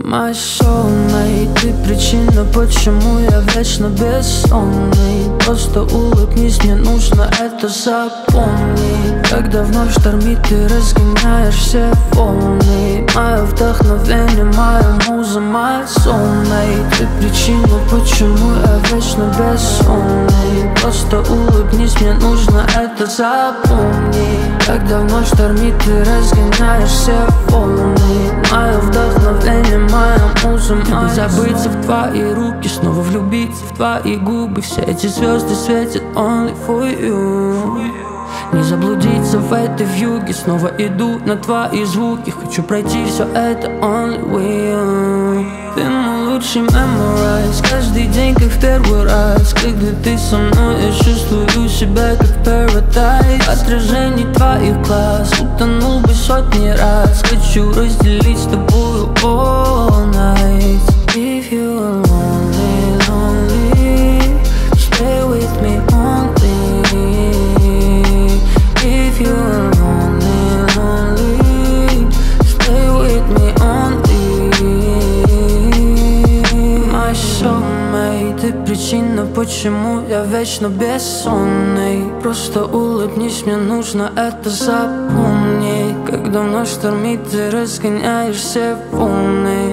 My soulmate, ты причина, почему я вечно бессонный. Просто улыбнись, мне нужно это запомнить. Когда вновь штормит, ты разгоняешь все волны. Мое вдохновение, моя муза, my soulmate. Ты причина, почему я вечно бессонный. Просто улыбнись, мне нужно это запомнить. Когда вновь штормит, ты разгоняешь все волны. Мое вдохновение, моя муза, моя. Забыться в твои руки, снова влюбиться в твои губы. Все эти звезды светят only for you. Не заблудиться в этой вьюге, снова иду на твои звуки. Хочу пройти все это only with you. Ты мой лучший memorize, каждый день как в первый раз. Когда ты со мной, я чувствую себя как в paradise. Отражение твоих глаз, утонул бы сотни раз. Хочу разделить с тобою all night. If you are lonely, lonely, stay with me only. If you are lonely, lonely, stay with me only. My soulmate, ты причина, почему я вечно бессонный. Просто улыбнись, мне нужно это запомнить. Когда вновь штормит, ты разгоняешь все волны.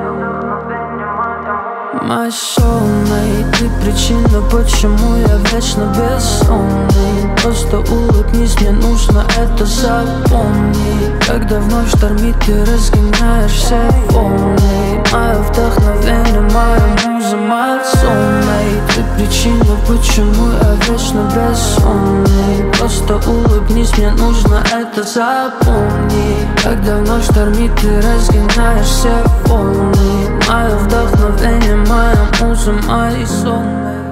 My soulmate, ты причина, почему я вечно бессонный. Просто улыбнись, мне нужно это запомнить. Когда вновь штормит, ты разгоняешь все волны. Мое вдохновение, моя муза, my soulmate. Ты причина, почему я вечно бессонный. Просто улыбнись, мне нужно это запомнить. Когда вновь штормит, ты разгоняешь все волны. Мое вдохновение, моя муза, my soulmate.